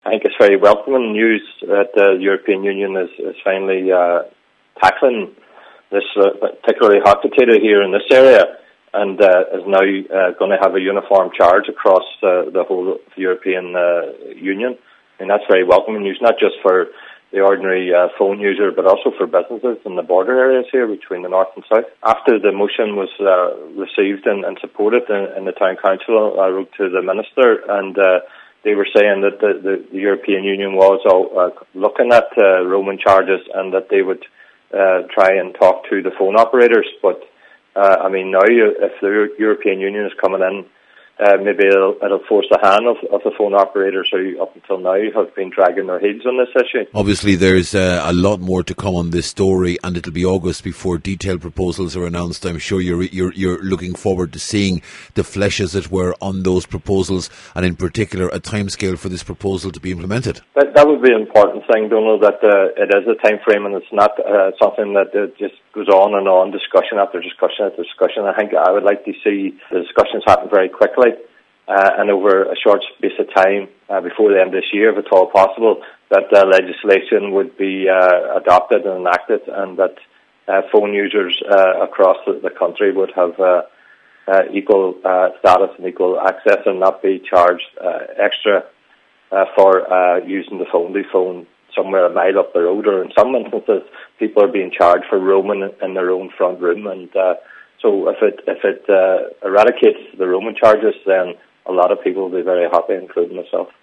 I think it's very welcoming news that the European Union is finally tackling this particularly hot potato here in this area, and is now going to have a uniform charge across the whole of the European Union. And that's very welcoming news, not just for the ordinary phone user, but also for businesses in the border areas here between the north and south. After the motion was received and supported in the town council, I wrote to the minister, and they were saying that the European Union was looking at roaming charges, and that they would try and talk to the phone operators. But I mean, now if the European Union is coming in, maybe it'll force the hand of the phone operators who up until now have been dragging their heels on this issue. Obviously there's a lot more to come on this story, and it'll be August before detailed proposals are announced. I'm sure you're looking forward to seeing the flesh, as it were, on those proposals, and in particular a timescale for this proposal to be implemented. That would be an important thing, Donald, that it is a time frame, and it's not something that just goes on and on, discussion after discussion after discussion. I think I would like to see the discussions happen very quickly, and over a short space of time, before the end of this year, if at all possible, that legislation would be adopted and enacted, and that phone users across the country would have equal status and equal access, and not be charged extra for using the phone somewhere a mile up the road, or in some instances people are being charged for roaming in their own front room. And so if it eradicates the roaming charges, then a lot of people will be very happy, including myself.